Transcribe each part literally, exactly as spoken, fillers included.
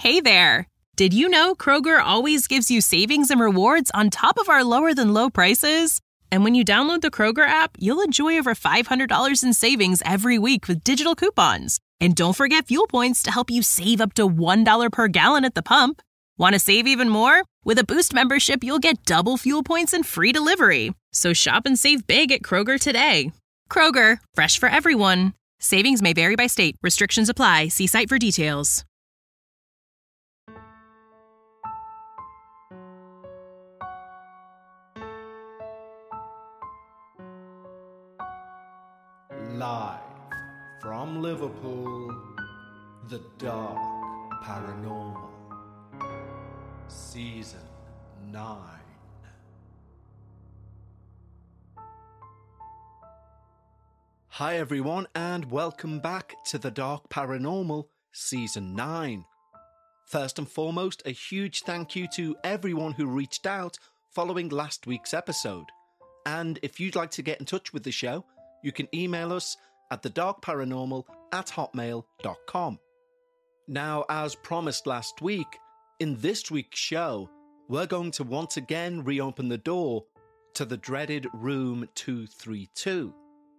Hey there! Did you know Kroger always gives you savings and rewards on top of our lower-than-low prices? And when you download the Kroger app, you'll enjoy over five hundred dollars in savings every week with digital coupons. And don't forget fuel points to help you save up to one dollar per gallon at the pump. Want to save even more? With a Boost membership, you'll get double fuel points and free delivery. So shop and save big at Kroger today. Kroger, fresh for everyone. Savings may vary by state. Restrictions apply. See site for details. Live from Liverpool, The Dark Paranormal, Season nine. Hi everyone, and welcome back to The Dark Paranormal, Season nine. First and foremost, a huge thank you to everyone who reached out following last week's episode. And if you'd like to get in touch with the show, you can email us at thedarkparanormal at hotmail dot com. Now, as promised last week, in this week's show, we're going to once again reopen the door to the dreaded Room two thirty-two.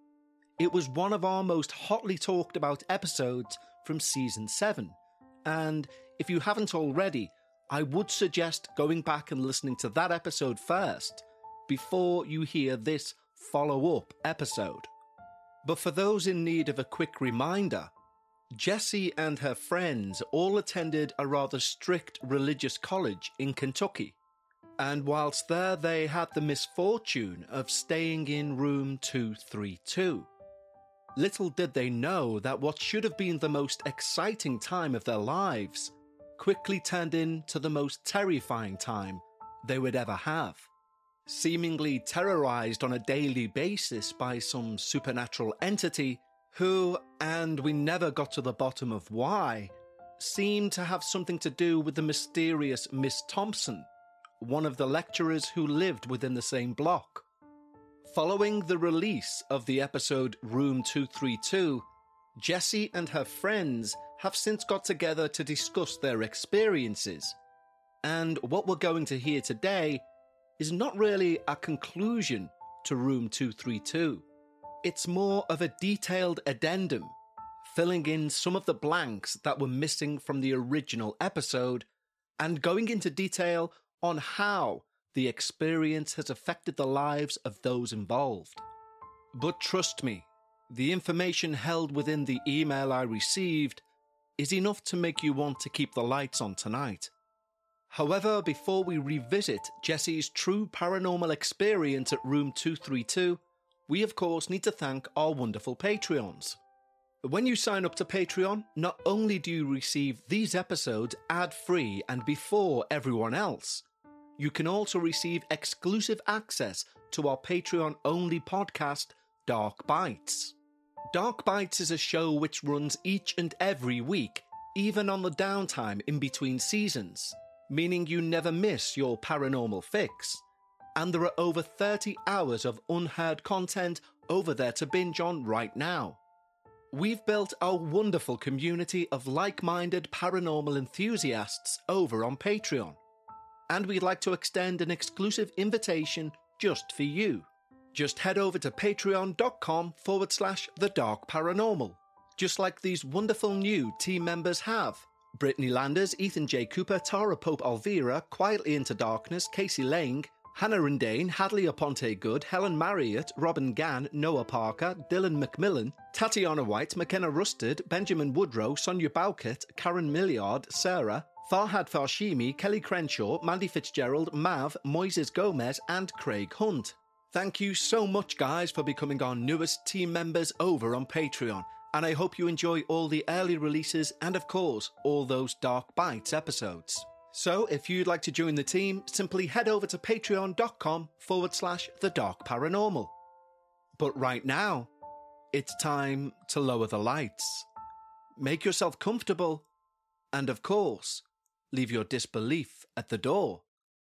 It was one of our most hotly talked about episodes from Season seven, and if you haven't already, I would suggest going back and listening to that episode first, before you hear this follow-up episode. But for those in need of a quick reminder, Jessie and her friends all attended a rather strict religious college in Kentucky, and whilst there they had the misfortune of staying in room two thirty-two. Little did they know that what should have been the most exciting time of their lives quickly turned into the most terrifying time they would ever have. Seemingly terrorized on a daily basis by some supernatural entity who, and we never got to the bottom of why, seemed to have something to do with the mysterious Miss Thompson, one of the lecturers who lived within the same block. Following the release of the episode Room two thirty-two, Jessie and her friends have since got together to discuss their experiences. And what we're going to hear today is not really a conclusion to Room two thirty-two. It's more of a detailed addendum, filling in some of the blanks that were missing from the original episode, and going into detail on how the experience has affected the lives of those involved. But trust me, the information held within the email I received is enough to make you want to keep the lights on tonight. However, before we revisit Jessie's true paranormal experience at Room two thirty-two, we of course need to thank our wonderful Patreons. When you sign up to Patreon, not only do you receive these episodes ad-free and before everyone else, you can also receive exclusive access to our Patreon-only podcast, Dark Bites. Dark Bites is a show which runs each and every week, even on the downtime in between seasons, meaning you never miss your paranormal fix. And there are over thirty hours of unheard content over there to binge on right now. We've built a wonderful community of like-minded paranormal enthusiasts over on Patreon, and we'd like to extend an exclusive invitation just for you. Just head over to patreon.com forward slash the dark paranormal, just like these wonderful new team members have. Brittany Landers, Ethan J. Cooper, Tara Pope Alvira, Quietly Into Darkness, Casey Lang, Hannah Rindane, Hadley Aponte Good, Helen Marriott, Robin Gann, Noah Parker, Dylan McMillan, Tatiana White, McKenna Rusted, Benjamin Woodrow, Sonia Bowkett, Karen Milliard, Sarah, Farhad Farshimi, Kelly Crenshaw, Mandy Fitzgerald, Mav, Moises Gomez, and Craig Hunt. Thank you so much, guys, for becoming our newest team members over on Patreon, and I hope you enjoy all the early releases and, of course, all those Dark Bites episodes. So, if you'd like to join the team, simply head over to patreon.com forward slash the dark paranormal. But right now, it's time to lower the lights. Make yourself comfortable, and of course, leave your disbelief at the door,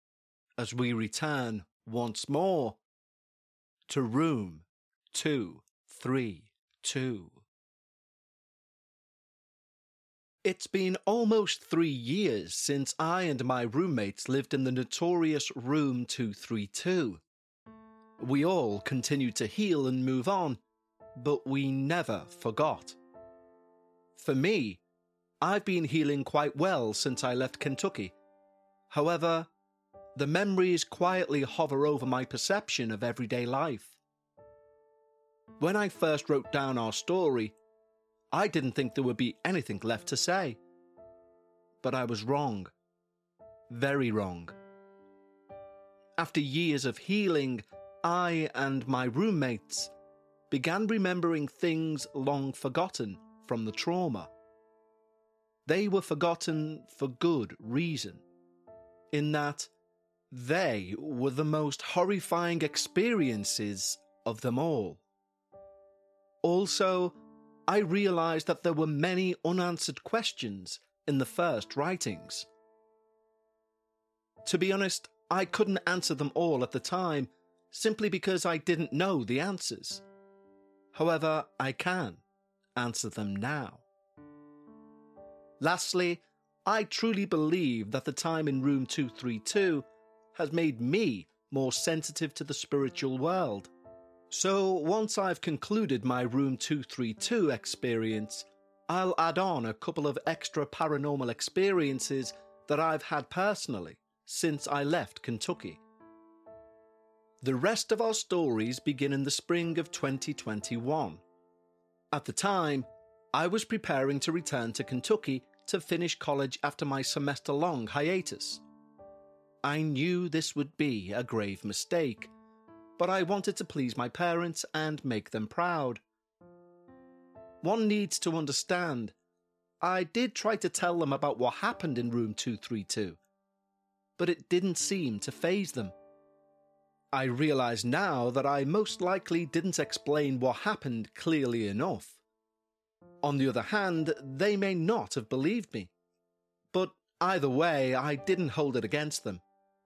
as we return once more to room two three two. It's been almost three years since I and my roommates lived in the notorious Room two thirty-two. We all continued to heal and move on, but we never forgot. For me, I've been healing quite well since I left Kentucky. However, the memories quietly hover over my perception of everyday life. When I first wrote down our story, I didn't think there would be anything left to say. But I was wrong. Very wrong. After years of healing, I and my roommates began remembering things long forgotten from the trauma. They were forgotten for good reason, in that they were the most horrifying experiences of them all. Also, I realised that there were many unanswered questions in the first writings. To be honest, I couldn't answer them all at the time, simply because I didn't know the answers. However, I can answer them now. Lastly, I truly believe that the time in Room two thirty-two has made me more sensitive to the spiritual world. So once I've concluded my Room two thirty-two experience, I'll add on a couple of extra paranormal experiences that I've had personally since I left Kentucky. The rest of our stories begin in the spring of twenty twenty-one. At the time, I was preparing to return to Kentucky to finish college after my semester-long hiatus. I knew this would be a grave mistake, but I wanted to please my parents and make them proud. One needs to understand, I did try to tell them about what happened in Room two thirty-two, but it didn't seem to faze them. I realise now that I most likely didn't explain what happened clearly enough. On the other hand, they may not have believed me, but either way, I didn't hold it against them.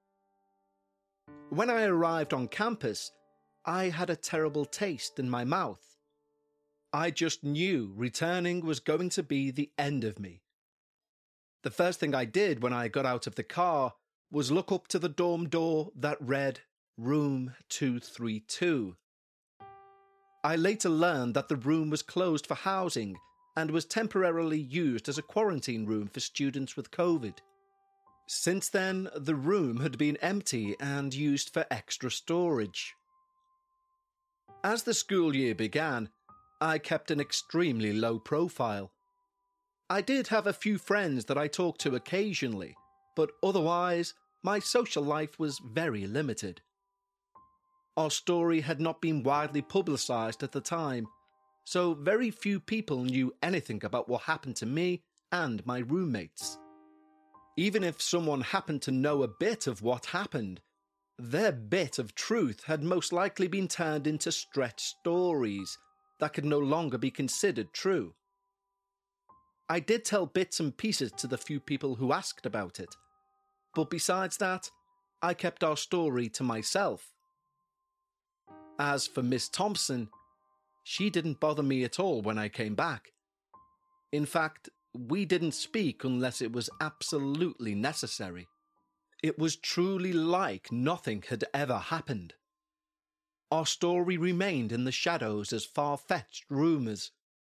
When I arrived on campus, I had a terrible taste in my mouth. I just knew returning was going to be the end of me. The first thing I did when I got out of the car was look up to the dorm door that read Room two thirty-two. I later learned that the room was closed for housing and was temporarily used as a quarantine room for students with COVID. Since then, the room had been empty and used for extra storage. As the school year began, I kept an extremely low profile. I did have a few friends that I talked to occasionally, but otherwise, my social life was very limited. Our story had not been widely publicised at the time, so very few people knew anything about what happened to me and my roommates. Even if someone happened to know a bit of what happened, their bit of truth had most likely been turned into stretched stories that could no longer be considered true. I did tell bits and pieces to the few people who asked about it, but besides that, I kept our story to myself. As for Miss Thompson, she didn't bother me at all when I came back. In fact, we didn't speak unless it was absolutely necessary. It was truly like nothing had ever happened. Our story remained in the shadows as far-fetched rumours.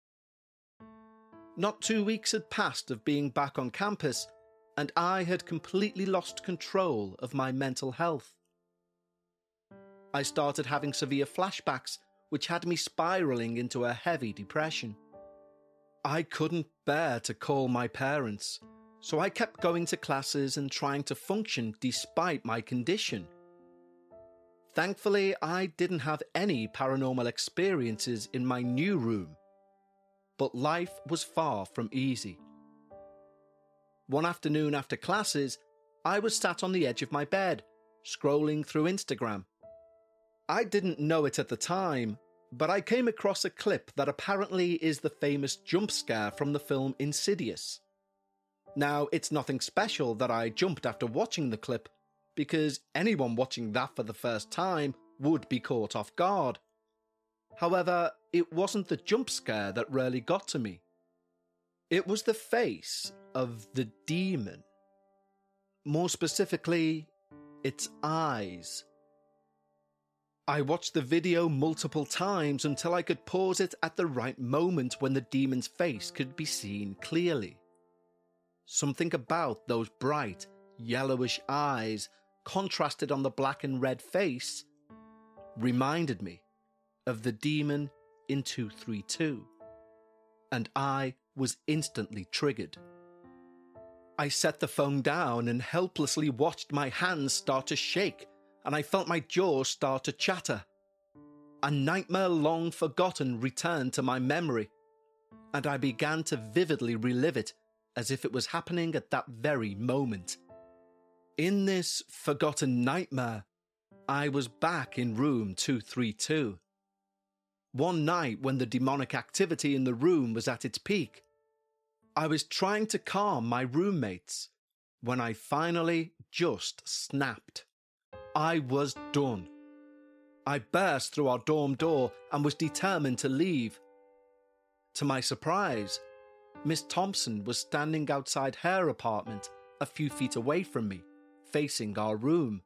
Not two weeks had passed of being back on campus, and I had completely lost control of my mental health. I started having severe flashbacks, which had me spiralling into a heavy depression. I couldn't bear to call my parents, so I kept going to classes and trying to function despite my condition. Thankfully, I didn't have any paranormal experiences in my new room, but life was far from easy. One afternoon after classes, I was sat on the edge of my bed, scrolling through Instagram. I didn't know it at the time, but I came across a clip that apparently is the famous jump scare from the film Insidious. Now, it's nothing special that I jumped after watching the clip, because anyone watching that for the first time would be caught off guard. However, it wasn't the jump scare that really got to me. It was the face of the demon. More specifically, its eyes. I watched the video multiple times until I could pause it at the right moment when the demon's face could be seen clearly. Something about those bright, yellowish eyes contrasted on the black and red face reminded me of the demon in two thirty-two, and I was instantly triggered. I set the phone down and helplessly watched my hands start to shake, and I felt my jaws start to chatter. A nightmare long forgotten returned to my memory, and I began to vividly relive it as if it was happening at that very moment. In this forgotten nightmare, I was back in room two thirty-two. One night when the demonic activity in the room was at its peak, I was trying to calm my roommates when I finally just snapped. I was done. I burst through our dorm door and was determined to leave. To my surprise, Miss Thompson was standing outside her apartment a few feet away from me, facing our room.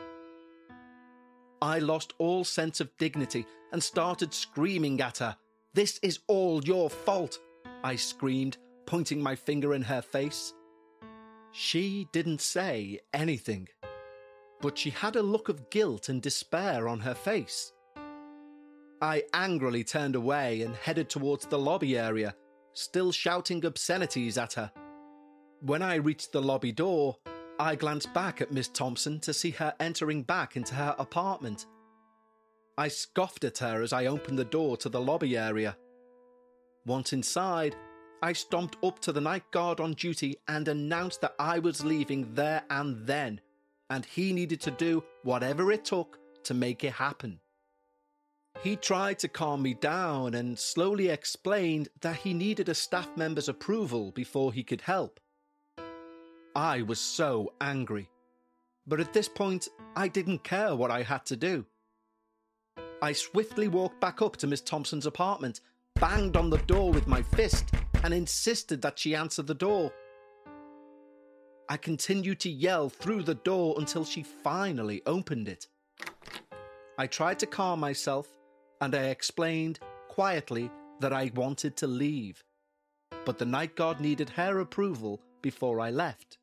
I lost all sense of dignity and started screaming at her. "This is all your fault," I screamed, pointing my finger in her face. She didn't say anything, but she had a look of guilt and despair on her face. I angrily turned away and headed towards the lobby area, still shouting obscenities at her. When I reached the lobby door, I glanced back at Miss Thompson to see her entering back into her apartment. I scoffed at her as I opened the door to the lobby area. Once inside, I stomped up to the night guard on duty and announced that I was leaving there and then, and he needed to do whatever it took to make it happen. He tried to calm me down and slowly explained that he needed a staff member's approval before he could help. I was so angry, but at this point, I didn't care what I had to do. I swiftly walked back up to Miss Thompson's apartment, banged on the door with my fist, and insisted that she answer the door. I continued to yell through the door until she finally opened it. I tried to calm myself, and I explained quietly that I wanted to leave, but the night guard needed her approval before I left.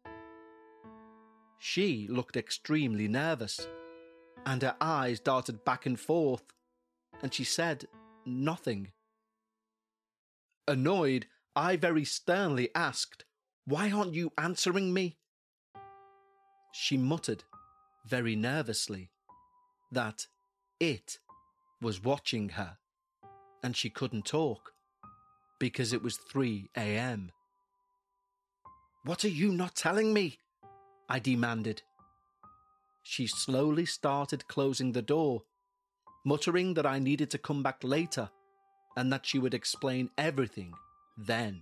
She looked extremely nervous, and her eyes darted back and forth, and she said nothing. Annoyed, I very sternly asked, "Why aren't you answering me?" She muttered, very nervously, that it was watching her, and she couldn't talk, because it was three a.m. "What are you not telling me?" I demanded. She slowly started closing the door, muttering that I needed to come back later, and that she would explain everything then.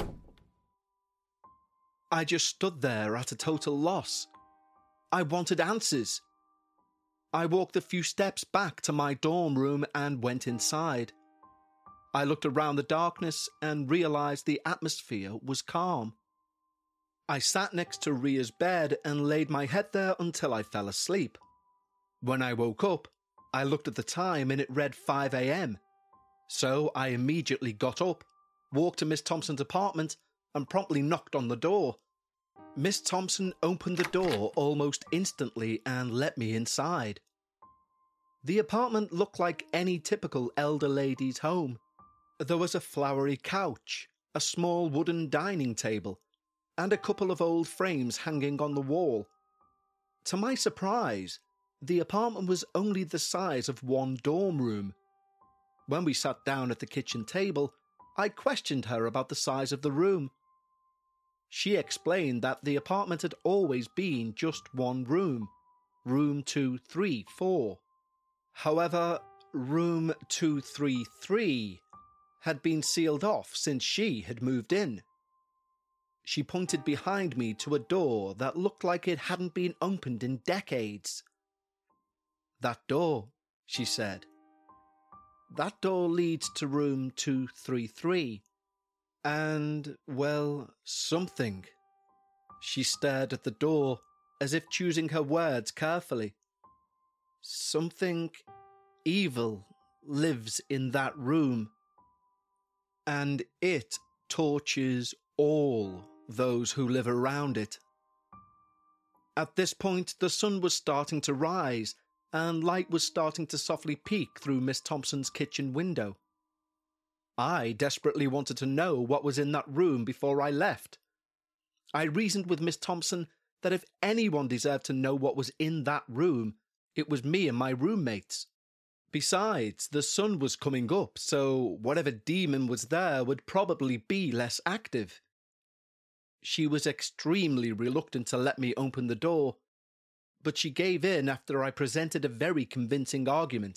I just stood there at a total loss. I wanted answers. I walked a few steps back to my dorm room and went inside. I looked around the darkness and realized the atmosphere was calm. I sat next to Ria's bed and laid my head there until I fell asleep. When I woke up, I looked at the time and it read five a.m. So I immediately got up, walked to Miss Thompson's apartment, and promptly knocked on the door. Miss Thompson opened the door almost instantly and let me inside. The apartment looked like any typical elder lady's home. There was a flowery couch, a small wooden dining table, and a couple of old frames hanging on the wall. To my surprise, the apartment was only the size of one dorm room. When we sat down at the kitchen table, I questioned her about the size of the room. She explained that the apartment had always been just one room, room two thirty-four. However, room two thirty-three had been sealed off since she had moved in. She pointed behind me to a door that looked like it hadn't been opened in decades. "That door," she said. "That door leads to room two thirty-three. And, well, something. She stared at the door, as if choosing her words carefully. Something evil lives in that room, and it tortures all those who live around it. At this point, the sun was starting to rise, and light was starting to softly peek through Miss Thompson's kitchen window. I desperately wanted to know what was in that room before I left. I reasoned with Miss Thompson that if anyone deserved to know what was in that room, it was me and my roommates. Besides, the sun was coming up, so whatever demon was there would probably be less active. She was extremely reluctant to let me open the door, but she gave in after I presented a very convincing argument.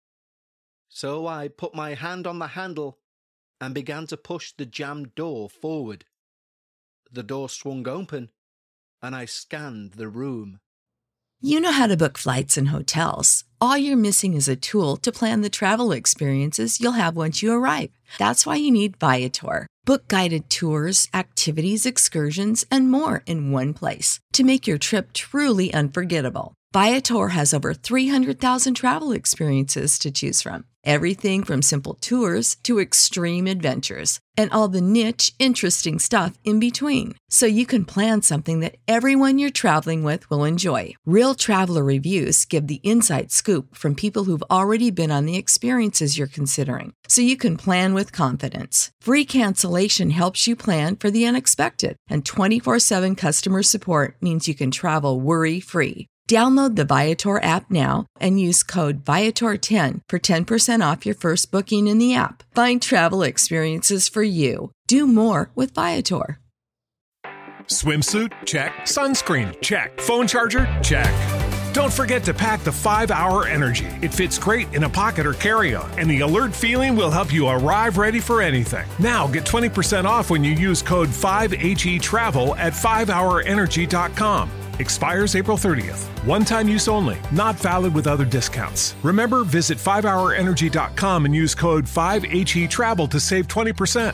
So I put my hand on the handle and began to push the jammed door forward. The door swung open, and I scanned the room. You know how to book flights and hotels. All you're missing is a tool to plan the travel experiences you'll have once you arrive. That's why you need Viator. Book guided tours, activities, excursions, and more in one place to make your trip truly unforgettable. Viator has over three hundred thousand travel experiences to choose from. Everything from simple tours to extreme adventures and all the niche, interesting stuff in between. So you can plan something that everyone you're traveling with will enjoy. Real traveler reviews give the inside scoop from people who've already been on the experiences you're considering. So you can plan with confidence. Free cancellation helps you plan for the unexpected. And twenty-four seven customer support means you can travel worry-free. Download the Viator app now and use code Viator ten for ten percent off your first booking in the app. Find travel experiences for you. Do more with Viator. Swimsuit? Check. Sunscreen? Check. Phone charger? Check. Don't forget to pack the five hour Energy. It fits great in a pocket or carry-on, and the alert feeling will help you arrive ready for anything. Now get twenty percent off when you use code five H E Travel at five hour energy dot com. Expires April thirtieth. One-time use only. Not valid with other discounts. Remember, visit five hour energy dot com and use code five H E Travel to save twenty percent.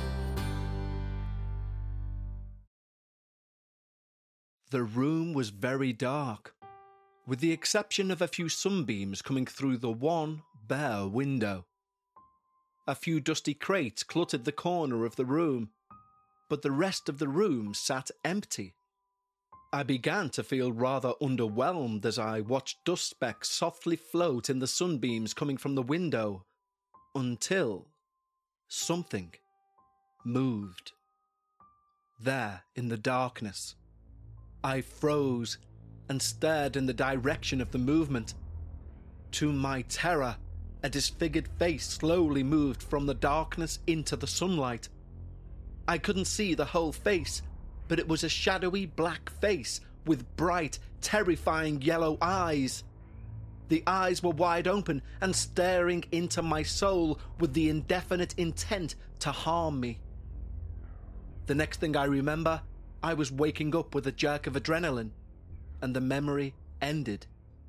The room was very dark, with the exception of a few sunbeams coming through the one bare window. A few dusty crates cluttered the corner of the room, but the rest of the room sat empty. I began to feel rather underwhelmed as I watched dust specks softly float in the sunbeams coming from the window, until something moved. There, in the darkness, I froze and stared in the direction of the movement. To my terror, a disfigured face slowly moved from the darkness into the sunlight. I couldn't see the whole face, but it was a shadowy black face with bright, terrifying yellow eyes. The eyes were wide open and staring into my soul with the indefinite intent to harm me. The next thing I remember, I was waking up with a jerk of adrenaline, and the memory ended.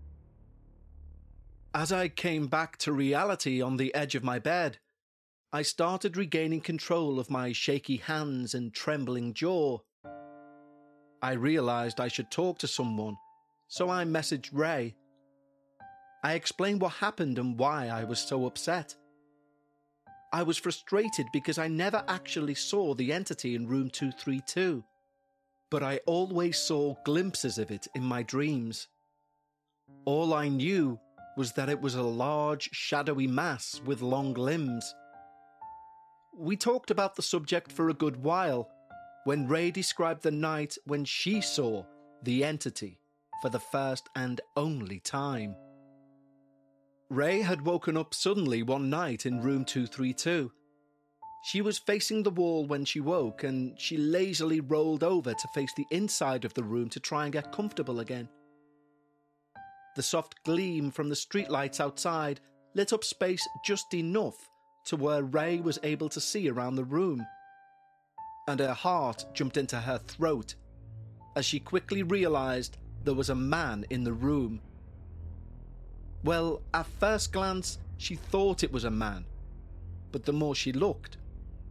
As I came back to reality on the edge of my bed, I started regaining control of my shaky hands and trembling jaw. I realized I should talk to someone, so I messaged Ray. I explained what happened and why I was so upset. I was frustrated because I never actually saw the entity in room two three two, but I always saw glimpses of it in my dreams. All I knew was that it was a large, shadowy mass with long limbs. We talked about the subject for a good while, when Ray described the night when she saw the entity for the first and only time. Ray had woken up suddenly one night in room two three two. She was facing the wall when she woke, and she lazily rolled over to face the inside of the room to try and get comfortable again. The soft gleam from the streetlights outside lit up space just enough to where Ray was able to see around the room, and her heart jumped into her throat as she quickly realized there was a man in the room. Well, at first glance, she thought it was a man, but the more she looked,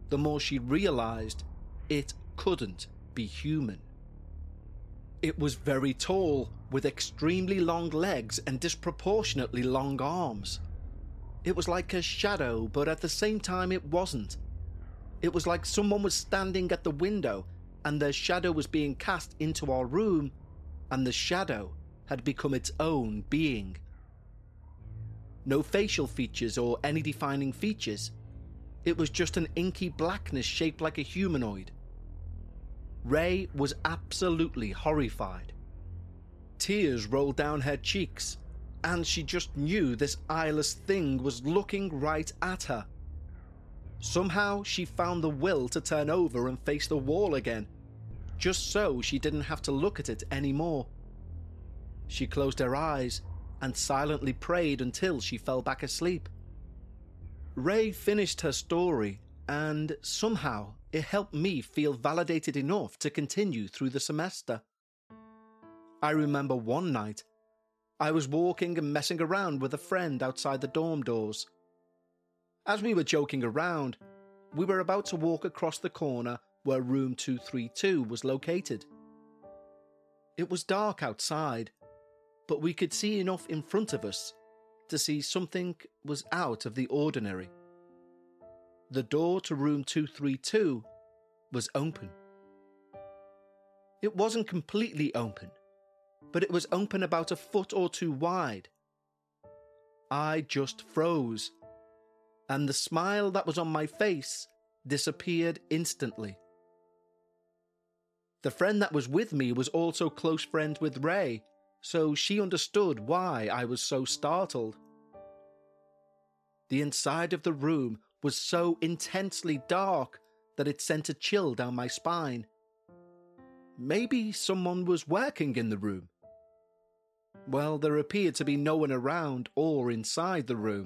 the more she realised it couldn't be human. It was very tall, with extremely long legs and disproportionately long arms. It was like a shadow, but at the same time it wasn't. It was like someone was standing at the window and their shadow was being cast into our room, and the shadow had become its own being. No facial features or any defining features. It was just an inky blackness shaped like a humanoid. Ray was absolutely horrified. Tears rolled down her cheeks, and she just knew this eyeless thing was looking right at her. Somehow she found the will to turn over and face the wall again, just so she didn't have to look at it anymore. She closed her eyes and silently prayed until she fell back asleep. Ray finished her story, and somehow it helped me feel validated enough to continue through the semester. I remember one night, I was walking and messing around with a friend outside the dorm doors. As we were joking around, we were about to walk across the corner where room two three two was located. It was dark outside, but we could see enough in front of us to see something was out of the ordinary. The door to room two three two was open. It wasn't completely open, but it was open about a foot or two wide. I just froze, and the smile that was on my face disappeared instantly. The friend that was with me was also close friends with Ray, so she understood why I was so startled. The inside of the room was so intensely dark that it sent a chill down my spine. Maybe someone was working in the room. Well, there appeared to be no one around or inside the room.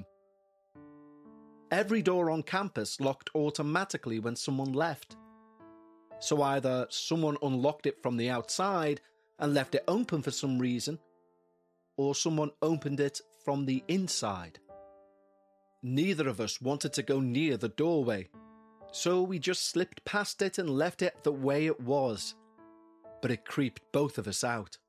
Every door on campus locked automatically when someone left. So either someone unlocked it from the outside and left it open for some reason, or someone opened it from the inside. Neither of us wanted to go near the doorway, so we just slipped past it and left it the way it was. But it creeped both of us out.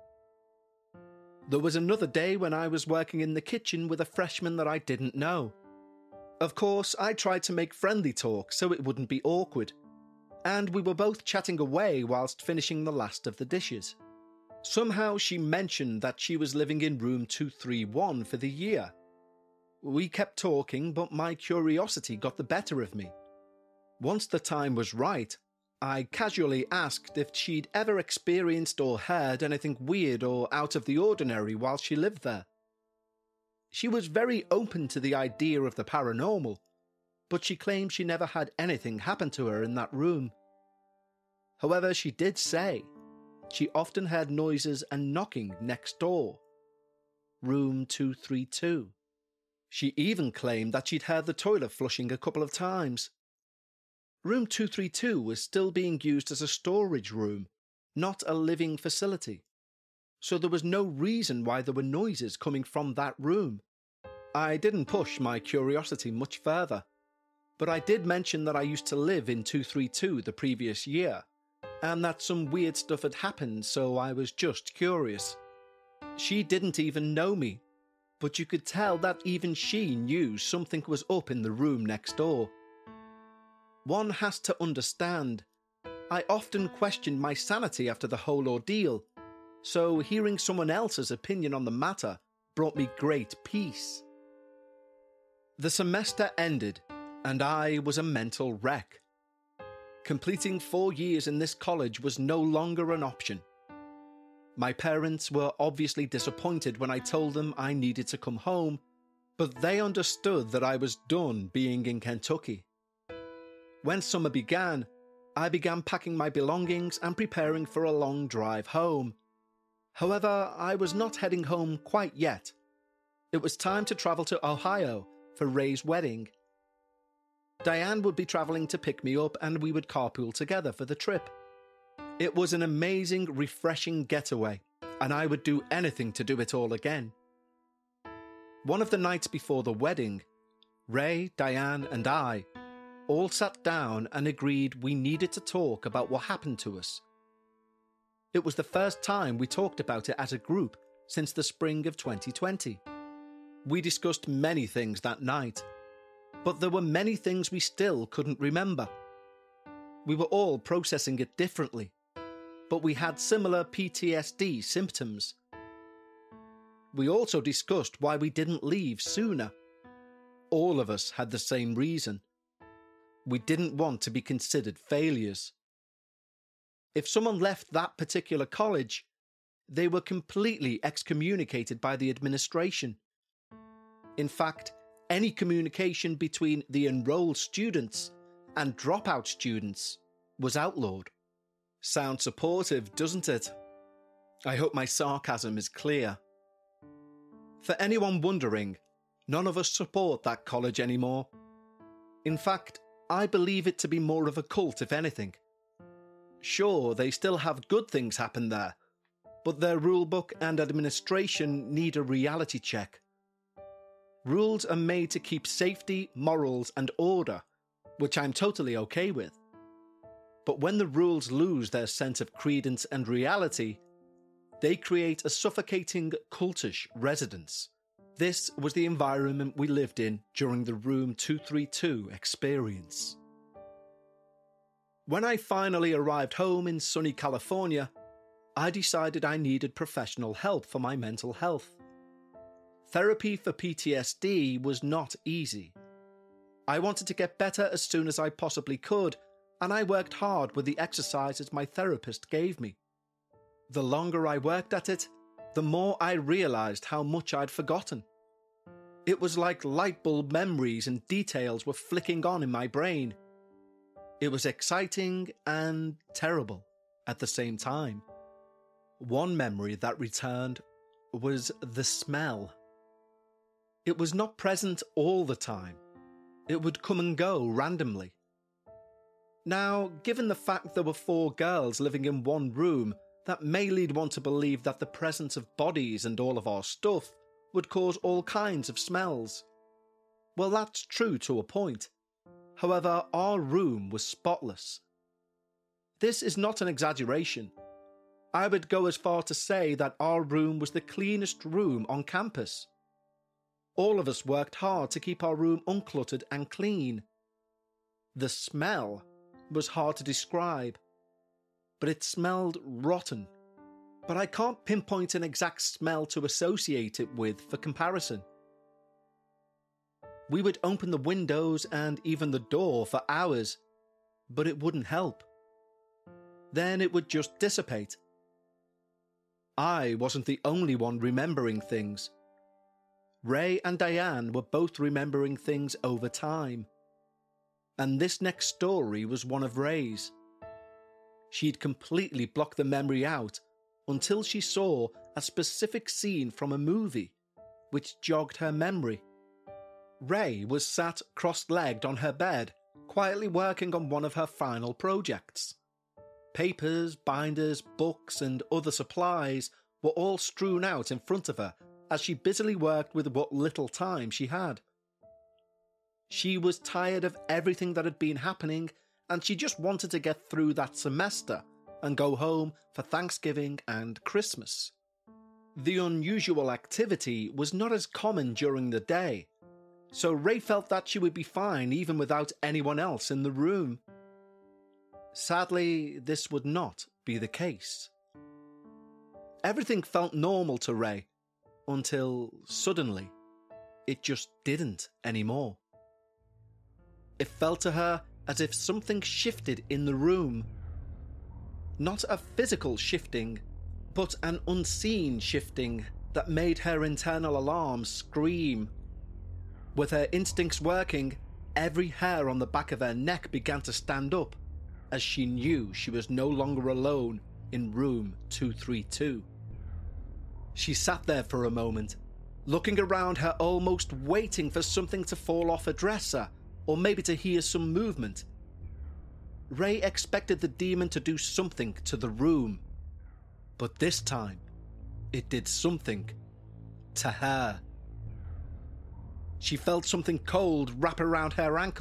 There was another day when I was working in the kitchen with a freshman that I didn't know. Of course, I tried to make friendly talk so it wouldn't be awkward, and we were both chatting away whilst finishing the last of the dishes. Somehow she mentioned that she was living in room two three one for the year. We kept talking, but my curiosity got the better of me. Once the time was right, I casually asked if she'd ever experienced or heard anything weird or out of the ordinary while she lived there. She was very open to the idea of the paranormal, but she claimed she never had anything happen to her in that room. However, she did say she often heard noises and knocking next door. Room two three two. She even claimed that she'd heard the toilet flushing a couple of times. Room two three two was still being used as a storage room, not a living facility, so there was no reason why there were noises coming from that room. I didn't push my curiosity much further, but I did mention that I used to live in two three two the previous year, and that some weird stuff had happened, so I was just curious. She didn't even know me, but you could tell that even she knew something was up in the room next door. One has to understand, I often questioned my sanity after the whole ordeal, so hearing someone else's opinion on the matter brought me great peace. The semester ended, and I was a mental wreck. Completing four years in this college was no longer an option. My parents were obviously disappointed when I told them I needed to come home, but they understood that I was done being in Kentucky. When summer began, I began packing my belongings and preparing for a long drive home. However, I was not heading home quite yet. It was time to travel to Ohio for Ray's wedding. Diane would be travelling to pick me up and we would carpool together for the trip. It was an amazing, refreshing getaway, and I would do anything to do it all again. One of the nights before the wedding, Ray, Diane and I all sat down and agreed we needed to talk about what happened to us. It was the first time we talked about it as a group since the spring of twenty twenty. We discussed many things that night, but there were many things we still couldn't remember. We were all processing it differently, but we had similar P T S D symptoms. We also discussed why we didn't leave sooner. All of us had the same reason. We didn't want to be considered failures. If someone left that particular college, they were completely excommunicated by the administration. In fact, any communication between the enrolled students and dropout students was outlawed. Sounds supportive, doesn't it? I hope my sarcasm is clear. For anyone wondering, none of us support that college anymore. In fact, I believe it to be more of a cult, if anything. Sure, they still have good things happen there, but their rulebook and administration need a reality check. Rules are made to keep safety, morals, and order, which I'm totally okay with. But when the rules lose their sense of credence and reality, they create a suffocating, cultish residence. This was the environment we lived in during the Room two thirty-two experience. When I finally arrived home in sunny California, I decided I needed professional help for my mental health. Therapy for P T S D was not easy. I wanted to get better as soon as I possibly could, and I worked hard with the exercises my therapist gave me. The longer I worked at it, the more I realised how much I'd forgotten. It was like light bulb memories and details were flicking on in my brain. It was exciting and terrible at the same time. One memory that returned was the smell. It was not present all the time. It would come and go randomly. Now, given the fact there were four girls living in one room, that may lead one to believe that the presence of bodies and all of our stuff would cause all kinds of smells. Well, that's true to a point. However, our room was spotless. This is not an exaggeration. I would go as far to say that our room was the cleanest room on campus. All of us worked hard to keep our room uncluttered and clean. The smell was hard to describe, but it smelled rotten. But I can't pinpoint an exact smell to associate it with for comparison. We would open the windows and even the door for hours, but it wouldn't help. Then it would just dissipate. I wasn't the only one remembering things. Ray and Diane were both remembering things over time. And this next story was one of Ray's. She'd completely blocked the memory out until she saw a specific scene from a movie, which jogged her memory. Ray was sat cross-legged on her bed, quietly working on one of her final projects. Papers, binders, books, and other supplies were all strewn out in front of her as she busily worked with what little time she had. She was tired of everything that had been happening, and she just wanted to get through that semester and go home for Thanksgiving and Christmas. The unusual activity was not as common during the day, so Ray felt that she would be fine even without anyone else in the room. Sadly, this would not be the case. Everything felt normal to Ray, until suddenly, it just didn't anymore. It felt to her as if something shifted in the room. Not a physical shifting, but an unseen shifting that made her internal alarms scream. With her instincts working, every hair on the back of her neck began to stand up, as she knew she was no longer alone in room two thirty-two. She sat there for a moment, looking around her, almost waiting for something to fall off a dresser, or maybe to hear some movement. Ray expected the demon to do something to the room, but this time, it did something to her. She felt something cold wrap around her ankle,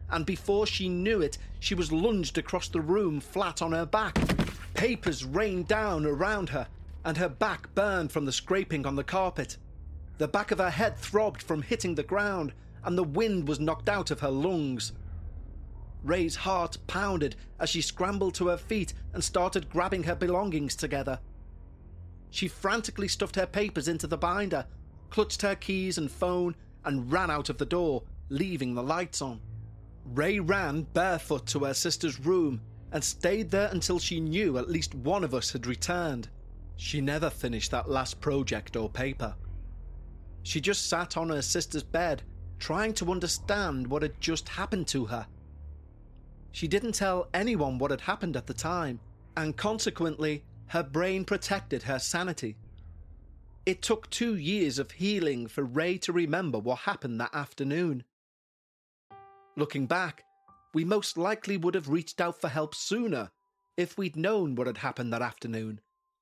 and before she knew it, she was lunged across the room flat on her back. Papers rained down around her, and her back burned from the scraping on the carpet. The back of her head throbbed from hitting the ground, and the wind was knocked out of her lungs. Ray's heart pounded as she scrambled to her feet and started grabbing her belongings together. She frantically stuffed her papers into the binder, clutched her keys and phone, and ran out of the door, leaving the lights on. Ray ran barefoot to her sister's room and stayed there until she knew at least one of us had returned. She never finished that last project or paper. She just sat on her sister's bed, trying to understand what had just happened to her. She didn't tell anyone what had happened at the time, and consequently, her brain protected her sanity. It took two years of healing for Ray to remember what happened that afternoon. Looking back, we most likely would have reached out for help sooner if we'd known what had happened that afternoon.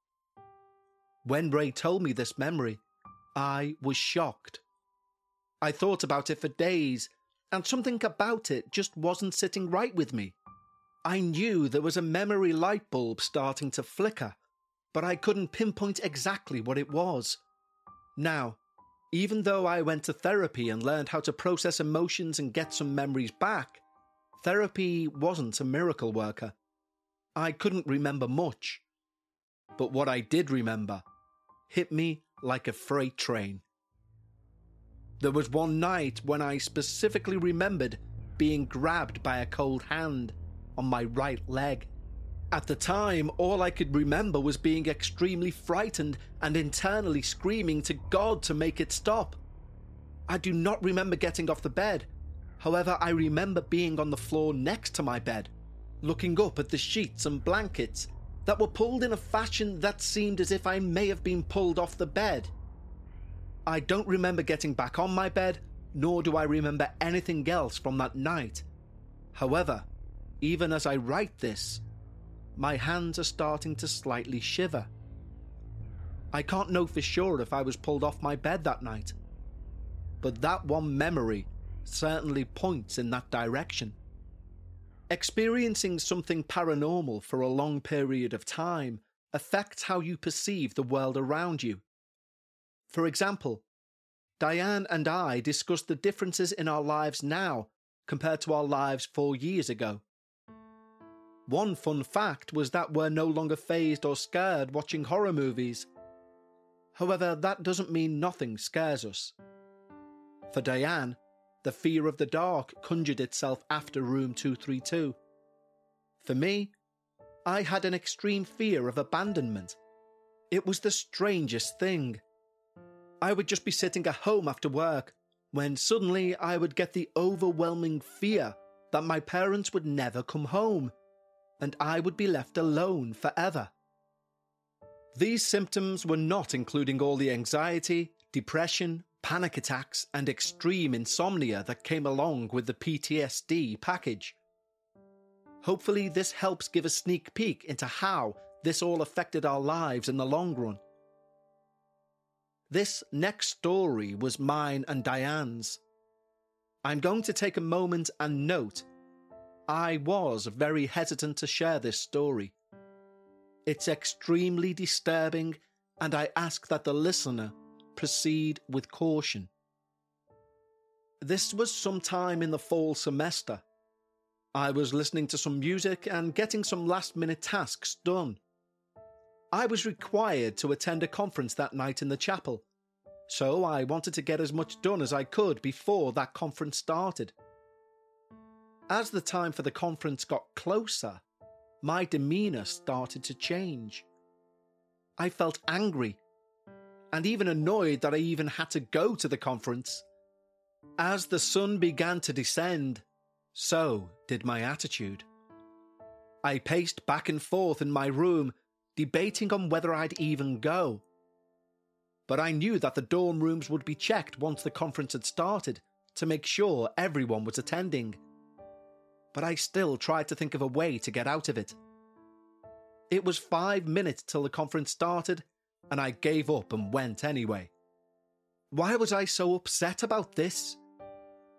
When Ray told me this memory, I was shocked. I thought about it for days, and something about it just wasn't sitting right with me. I knew there was a memory light bulb starting to flicker, but I couldn't pinpoint exactly what it was. Now, even though I went to therapy and learned how to process emotions and get some memories back, therapy wasn't a miracle worker. I couldn't remember much. But what I did remember hit me like a freight train. There was one night when I specifically remembered being grabbed by a cold hand on my right leg. At the time, all I could remember was being extremely frightened and internally screaming to God to make it stop. I do not remember getting off the bed. However, I remember being on the floor next to my bed, looking up at the sheets and blankets that were pulled in a fashion that seemed as if I may have been pulled off the bed. I don't remember getting back on my bed, nor do I remember anything else from that night. However, even as I write this, my hands are starting to slightly shiver. I can't know for sure if I was pulled off my bed that night, but that one memory certainly points in that direction. Experiencing something paranormal for a long period of time affects how you perceive the world around you. For example, Diane and I discussed the differences in our lives now compared to our lives four years ago. One fun fact was that we're no longer fazed or scared watching horror movies. However, that doesn't mean nothing scares us. For Diane, the fear of the dark conjured itself after room two thirty-two. For me, I had an extreme fear of abandonment. It was the strangest thing. I would just be sitting at home after work when suddenly I would get the overwhelming fear that my parents would never come home and I would be left alone forever. These symptoms were not including all the anxiety, depression, panic attacks, and extreme insomnia that came along with the P T S D package. Hopefully this helps give a sneak peek into how this all affected our lives in the long run. This next story was mine and Diane's. I'm going to take a moment and note, I was very hesitant to share this story. It's extremely disturbing, and I ask that the listener proceed with caution. This was sometime in the fall semester. I was listening to some music and getting some last-minute tasks done. I was required to attend a conference that night in the chapel, so I wanted to get as much done as I could before that conference started. As the time for the conference got closer, my demeanour started to change. I felt angry, and even annoyed that I even had to go to the conference. As the sun began to descend, so did my attitude. I paced back and forth in my room, debating on whether I'd even go. But I knew that the dorm rooms would be checked once the conference had started to make sure everyone was attending. But I still tried to think of a way to get out of it. It was five minutes till the conference started, and I gave up and went anyway. Why was I so upset about this?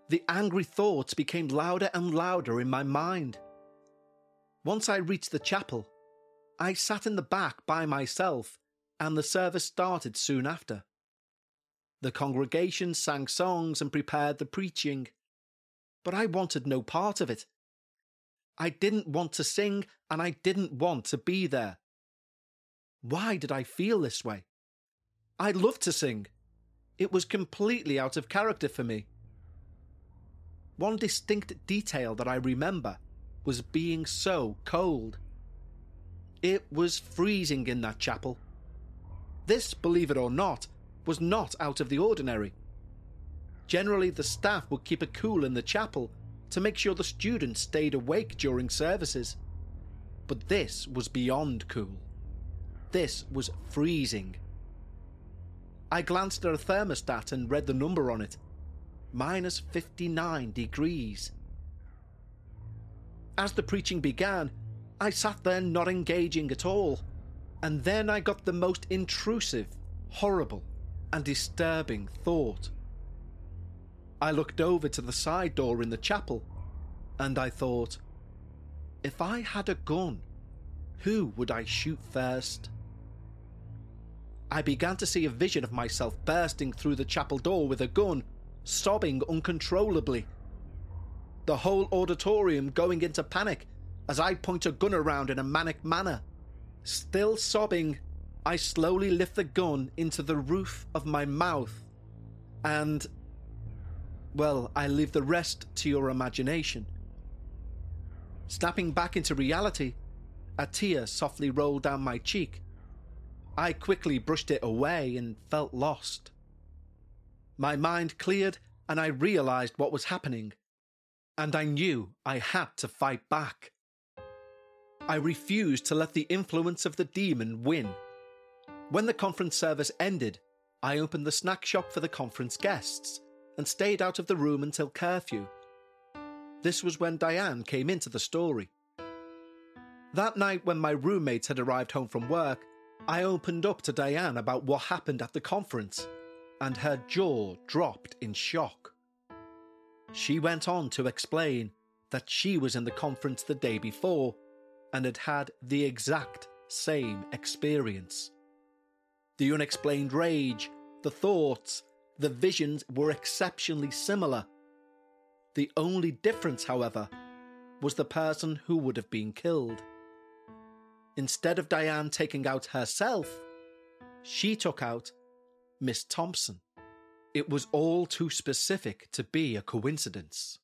The angry thoughts became louder and louder in my mind. Once I reached the chapel, I sat in the back by myself, and the service started soon after. The congregation sang songs and prepared the preaching, but I wanted no part of it. I didn't want to sing, and I didn't want to be there. Why did I feel this way? I loved to sing. It was completely out of character for me. One distinct detail that I remember was being so cold. It was freezing in that chapel. This, believe it or not, was not out of the ordinary. Generally, the staff would keep it cool in the chapel to make sure the students stayed awake during services. But this was beyond cool. This was freezing. I glanced at a thermostat and read the number on it. Minus fifty-nine degrees. As the preaching began, I sat there not engaging at all, and then I got the most intrusive, horrible, and disturbing thought. I looked over to the side door in the chapel, and I thought, if I had a gun, who would I shoot first? I began to see a vision of myself bursting through the chapel door with a gun, sobbing uncontrollably. The whole auditorium going into panic as I point a gun around in a manic manner. Still sobbing, I slowly lift the gun into the roof of my mouth and, well, I leave the rest to your imagination. Snapping back into reality, a tear softly rolled down my cheek. I quickly brushed it away and felt lost. My mind cleared and I realized what was happening, and I knew I had to fight back. I refused to let the influence of the demon win. When the conference service ended, I opened the snack shop for the conference guests and stayed out of the room until curfew. This was when Diane came into the story. That night, when my roommates had arrived home from work, I opened up to Diane about what happened at the conference, and her jaw dropped in shock. She went on to explain that she was in the conference the day before and had had the exact same experience. The unexplained rage, the thoughts, the visions were exceptionally similar. The only difference, however, was the person who would have been killed. Instead of Diane taking out herself, she took out Miss Thompson. It was all too specific to be a coincidence.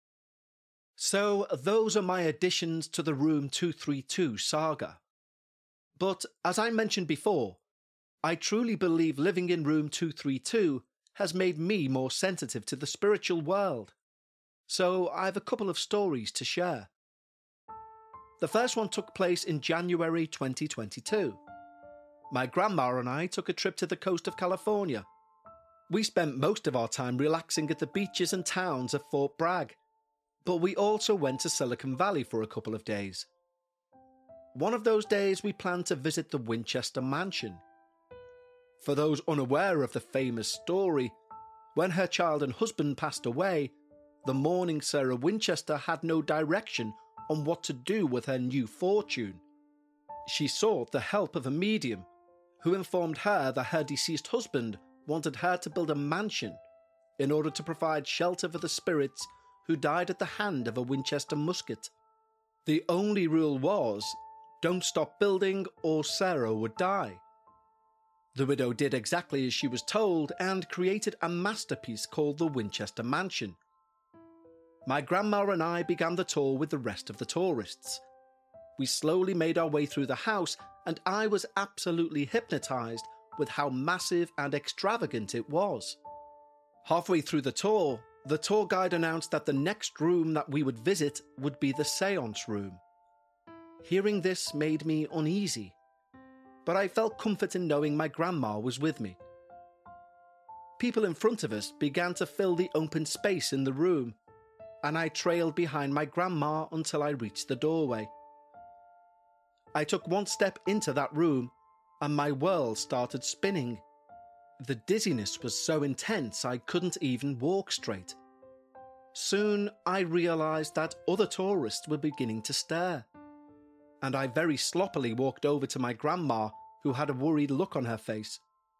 So those are my additions to the Room two thirty-two saga. But as I mentioned before, I truly believe living in Room two thirty-two has made me more sensitive to the spiritual world. So I have a couple of stories to share. The first one took place in January twenty twenty-two. My grandma and I took a trip to the coast of California. We spent most of our time relaxing at the beaches and towns of Fort Bragg, but we also went to Silicon Valley for a couple of days. One of those days we planned to visit the Winchester Mansion. For those unaware of the famous story, when her child and husband passed away, the mourning Sarah Winchester had no direction on what to do with her new fortune. She sought the help of a medium, who informed her that her deceased husband wanted her to build a mansion in order to provide shelter for the spirits who died at the hand of a Winchester musket. The only rule was, don't stop building or Sarah would die. The widow did exactly as she was told and created a masterpiece called the Winchester Mansion. My grandma and I began the tour with the rest of the tourists. We slowly made our way through the house, and I was absolutely hypnotized with how massive and extravagant it was. Halfway through the tour, the tour guide announced that the next room that we would visit would be the seance room. Hearing this made me uneasy, but I felt comfort in knowing my grandma was with me. People in front of us began to fill the open space in the room, and I trailed behind my grandma until I reached the doorway. I took one step into that room, and my world started spinning. The dizziness was so intense I couldn't even walk straight. Soon I realised that other tourists were beginning to stare, and I very sloppily walked over to my grandma, who had a worried look on her face.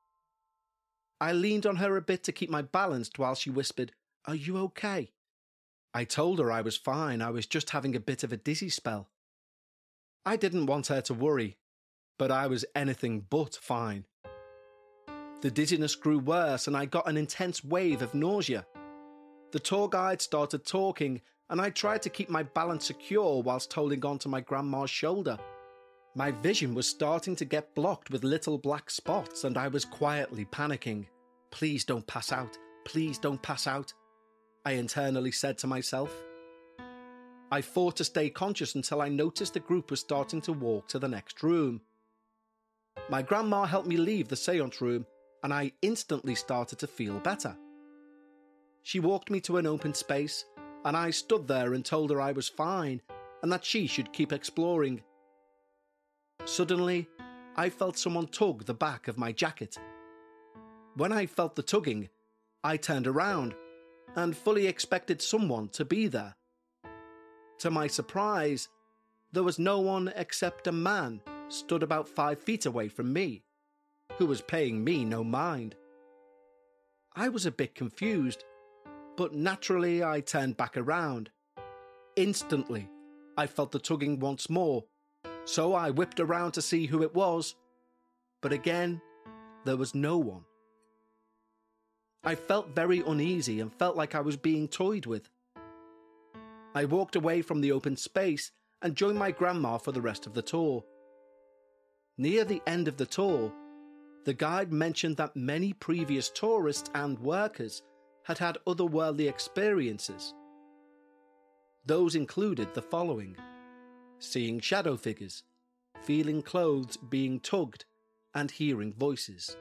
I leaned on her a bit to keep my balance while she whispered, "Are you okay?" I told her I was fine, I was just having a bit of a dizzy spell. I didn't want her to worry, but I was anything but fine. The dizziness grew worse and I got an intense wave of nausea. The tour guide started talking and I tried to keep my balance secure whilst holding on to my grandma's shoulder. My vision was starting to get blocked with little black spots and I was quietly panicking. "Please don't pass out, please don't pass out," I internally said to myself. I fought to stay conscious until I noticed the group was starting to walk to the next room. My grandma helped me leave the séance room and I instantly started to feel better. She walked me to an open space and I stood there and told her I was fine and that she should keep exploring. Suddenly, I felt someone tug the back of my jacket. When I felt the tugging, I turned around and fully expected someone to be there. To my surprise, there was no one except a man stood about five feet away from me, who was paying me no mind. I was a bit confused, but naturally I turned back around. Instantly, I felt the tugging once more, so I whipped around to see who it was, but again, there was no one. I felt very uneasy and felt like I was being toyed with. I walked away from the open space and joined my grandma for the rest of the tour. Near the end of the tour, the guide mentioned that many previous tourists and workers had had otherworldly experiences. Those included the following: seeing shadow figures, feeling clothes being tugged, and hearing voices.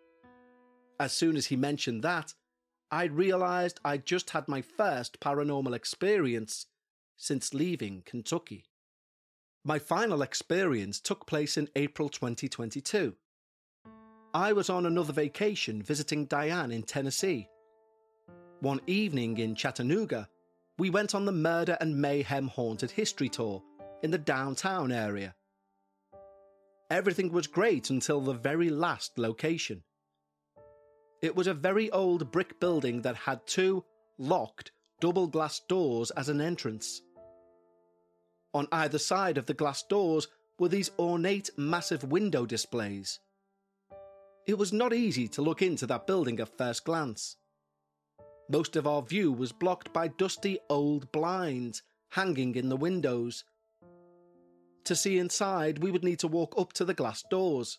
As soon as he mentioned that, I realised I'd just had my first paranormal experience since leaving Kentucky. My final experience took place in April twenty twenty-two. I was on another vacation visiting Diane in Tennessee. One evening in Chattanooga, we went on the Murder and Mayhem Haunted History Tour in the downtown area. Everything was great until the very last location. It was a very old brick building that had two locked double glass doors as an entrance. On either side of the glass doors were these ornate massive window displays. It was not easy to look into that building at first glance. Most of our view was blocked by dusty old blinds hanging in the windows. To see inside, we would need to walk up to the glass doors.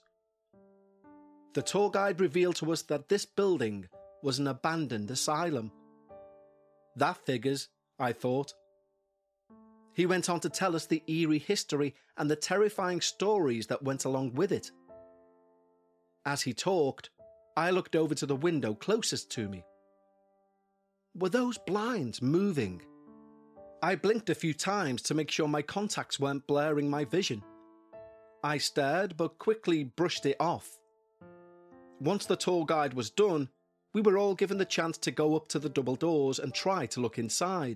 The tour guide revealed to us that this building was an abandoned asylum. That figures, I thought. He went on to tell us the eerie history and the terrifying stories that went along with it. As he talked, I looked over to the window closest to me. Were those blinds moving? I blinked a few times to make sure my contacts weren't blurring my vision. I stared but quickly brushed it off. Once the tour guide was done, we were all given the chance to go up to the double doors and try to look inside.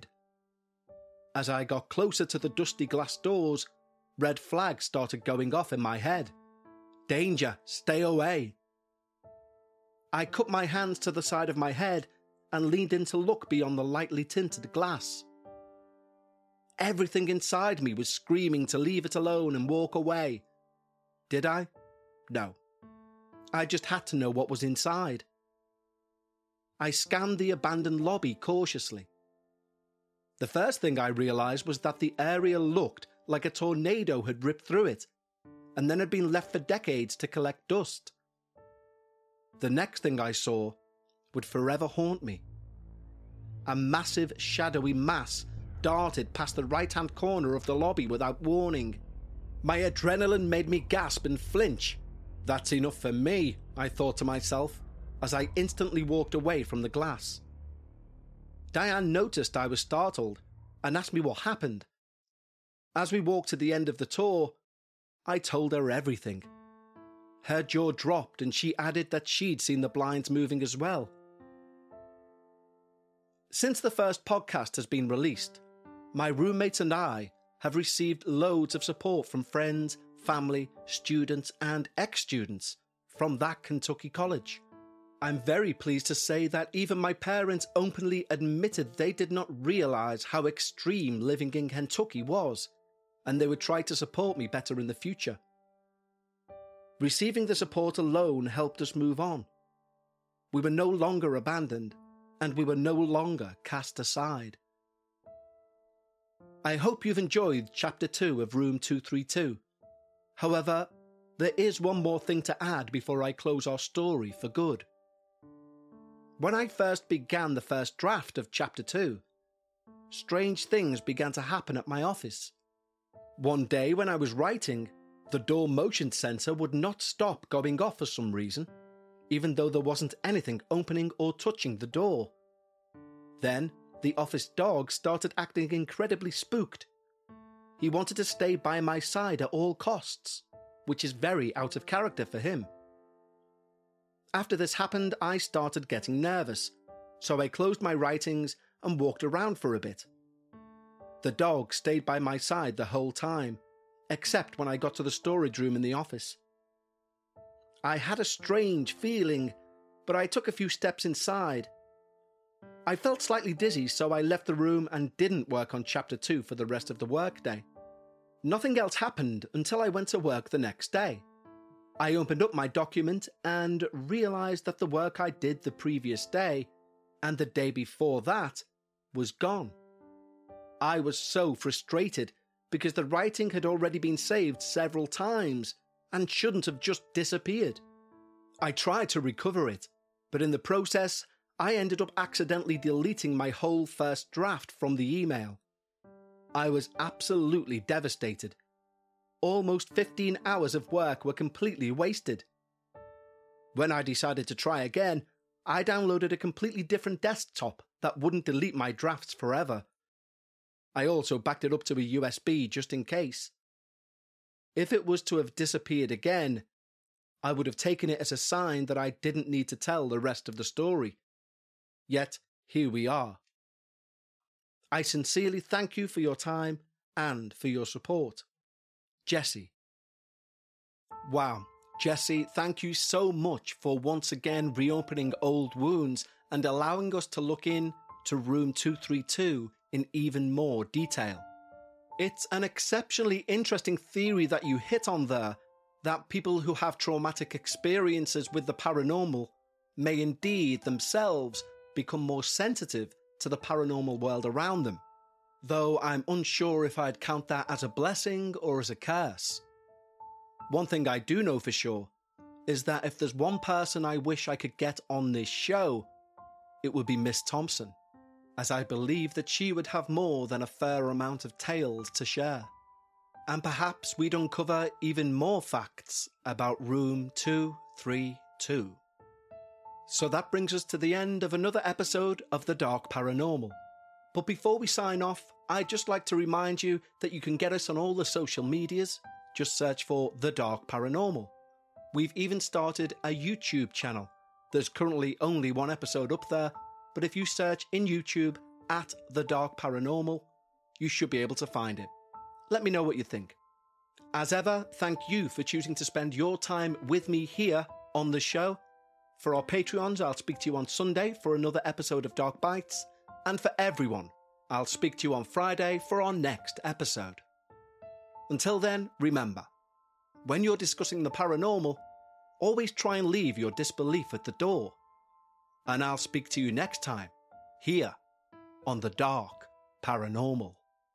As I got closer to the dusty glass doors, red flags started going off in my head. Danger, stay away. I cut my hands to the side of my head and leaned in to look beyond the lightly tinted glass. Everything inside me was screaming to leave it alone and walk away. Did I? No. I just had to know what was inside. I scanned the abandoned lobby cautiously. The first thing I realised was that the area looked like a tornado had ripped through it, and then had been left for decades to collect dust. The next thing I saw would forever haunt me. A massive, shadowy mass darted past the right-hand corner of the lobby without warning. My adrenaline made me gasp and flinch. That's enough for me, I thought to myself, as I instantly walked away from the glass. Diane noticed I was startled and asked me what happened. As we walked to the end of the tour, I told her everything. Her jaw dropped and she added that she'd seen the blinds moving as well. Since the first podcast has been released, my roommates and I have received loads of support from friends, family, students and ex-students from that Kentucky college. I'm very pleased to say that even my parents openly admitted they did not realise how extreme living in Kentucky was, and they would try to support me better in the future. Receiving the support alone helped us move on. We were no longer abandoned, and we were no longer cast aside. I hope you've enjoyed Chapter two of Room two thirty-two. However, there is one more thing to add before I close our story for good. When I first began the first draft of Chapter two, strange things began to happen at my office. One day when I was writing, the door motion sensor would not stop going off for some reason, even though there wasn't anything opening or touching the door. Then, the office dog started acting incredibly spooked. He wanted to stay by my side at all costs, which is very out of character for him. After this happened, I started getting nervous, so I closed my writings and walked around for a bit. The dog stayed by my side the whole time, except when I got to the storage room in the office. I had a strange feeling, but I took a few steps inside. I felt slightly dizzy, so I left the room and didn't work on Chapter two for the rest of the workday. Nothing else happened until I went to work the next day. I opened up my document and realised that the work I did the previous day and the day before that was gone. I was so frustrated because the writing had already been saved several times and shouldn't have just disappeared. I tried to recover it, but in the process, I ended up accidentally deleting my whole first draft from the email. I was absolutely devastated. Almost fifteen hours of work were completely wasted. When I decided to try again, I downloaded a completely different desktop that wouldn't delete my drafts forever. I also backed it up to a U S B just in case. If it was to have disappeared again, I would have taken it as a sign that I didn't need to tell the rest of the story. Yet, here we are. I sincerely thank you for your time and for your support. Jesse. Wow, Jesse, thank you so much for once again reopening old wounds and allowing us to look in to Room two thirty-two in even more detail. It's an exceptionally interesting theory that you hit on there, that people who have traumatic experiences with the paranormal may indeed themselves become more sensitive to the paranormal world around them, though I'm unsure if I'd count that as a blessing or as a curse. One thing I do know for sure is that if there's one person I wish I could get on this show, it would be Miss Thompson, as I believe that she would have more than a fair amount of tales to share. And perhaps we'd uncover even more facts about Room two thirty-two. So that brings us to the end of another episode of The Dark Paranormal. But before we sign off, I'd just like to remind you that you can get us on all the social medias. Just search for The Dark Paranormal. We've even started a YouTube channel. There's currently only one episode up there, but if you search in YouTube at The Dark Paranormal, you should be able to find it. Let me know what you think. As ever, thank you for choosing to spend your time with me here on the show. For our Patreons, I'll speak to you on Sunday for another episode of Dark Bites. And for everyone, I'll speak to you on Friday for our next episode. Until then, remember, when you're discussing the paranormal, always try and leave your disbelief at the door. And I'll speak to you next time, here on The Dark Paranormal.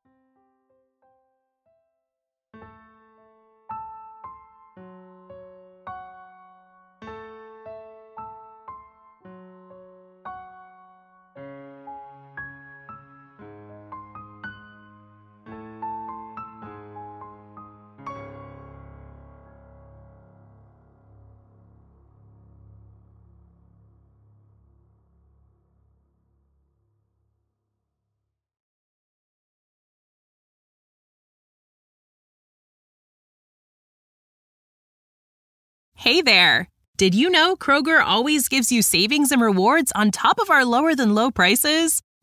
Hey there! Did you know Kroger always gives you savings and rewards on top of our lower-than-low prices?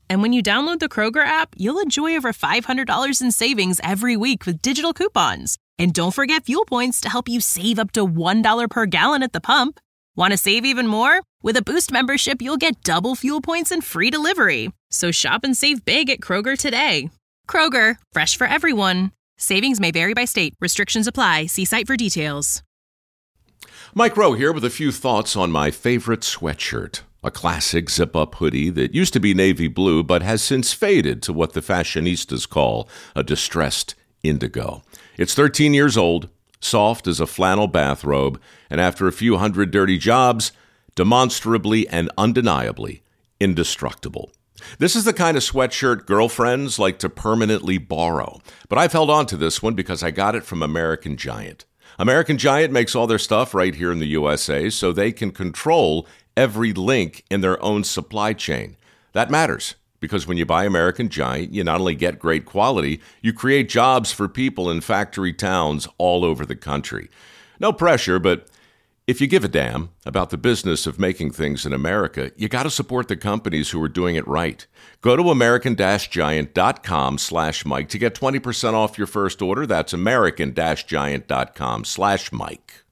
And when you download the Kroger app, you'll enjoy over five hundred dollars in savings every week with digital coupons. And don't forget fuel points to help you save up to one dollar per gallon at the pump. Want to save even more? With a Boost membership, you'll get double fuel points and free delivery. So shop and save big at Kroger today. Kroger, fresh for everyone. Savings may vary by state. Restrictions apply. See site for details. Mike Rowe here with a few thoughts on my favorite sweatshirt. A classic zip-up hoodie that used to be navy blue but has since faded to what the fashionistas call a distressed indigo. It's thirteen years old, soft as a flannel bathrobe, and after a few hundred dirty jobs, demonstrably and undeniably indestructible. This is the kind of sweatshirt girlfriends like to permanently borrow. But I've held on to this one because I got it from American Giant. American Giant makes all their stuff right here in the U S A so they can control every link in their own supply chain. That matters because when you buy American Giant, you not only get great quality, you create jobs for people in factory towns all over the country. No pressure, but if you give a damn about the business of making things in America, you got to support the companies who are doing it right. Go to american-giant.com slash Mike to get twenty percent off your first order. That's american-giant.com slash Mike.